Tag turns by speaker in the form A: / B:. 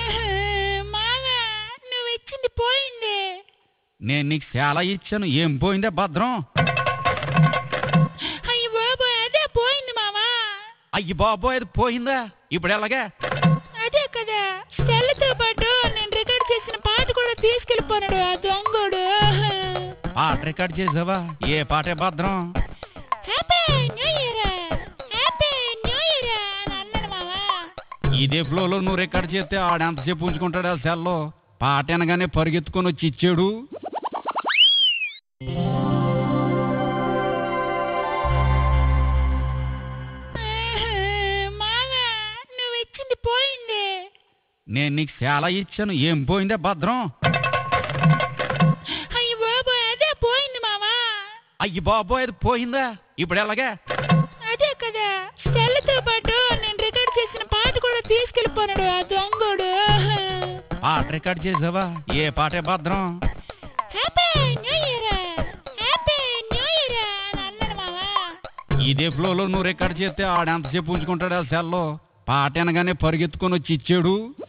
A: మావా నువ్వు ఇచ్చింది పోయింది.
B: నేను నీకు చాలా ఇచ్చాను, ఏం పోయిందే భద్రం?
A: అయ్యి బాబోయ్ అదే పోయింది మావా.
B: అయ్యి బాబోయ్ అది పోయిందా? ఇప్పుడు ఎలాగే?
A: అదే కదా, సెల్తో పాటు నేను రికార్డ్ చేసిన పాట కూడా తీసుకెళ్ళిపోనాడు ఆ దొంగోడు.
B: పాట రికార్డ్ చేసావా? ఏ పాటే భద్రం?
A: Happy new year, happy new year అని అన్నాడు మావా.
B: ఇదే ఫ్లోలో నువ్వు రికార్డ్ చేస్తే ఆడెంతసేపు ఉంచుకుంటాడు ఆ సెల్లో? పాట అనగానే పరిగెత్తుకొని వచ్చి ఇచ్చాడు.
A: మావా నువ్వు ఇచ్చింది పోయింది.
B: నేను నీకు చాలా ఇచ్చాను, ఏం పోయిందే భద్రం?
A: అయ్యి బాబోయ్ అదే పోయింది మావా.
B: అయ్యి బాబోయ్ అది పోయిందా? ఇప్పుడు ఎలాగే?
A: అదే కదా, సెల్తో పాటు నేను రికార్డ్ చేసిన పాట కూడా తీసుకెళ్ళిపోనాడు ఆ దొంగోడు.
B: పాట రికార్డ్ చేసావా? ఏ పాటే భద్రం?
A: Happy new year, happy new year అని అన్నాడు మావా.
B: ఇదే ఫ్లోలో నువ్వు రికార్డ్ చేస్తే ఆడెంతసేపు ఉంచుకుంటాడు ఆ సెల్లో? పాట అనగానే పరిగెత్తుకొని వచ్చి ఇచ్చాడు.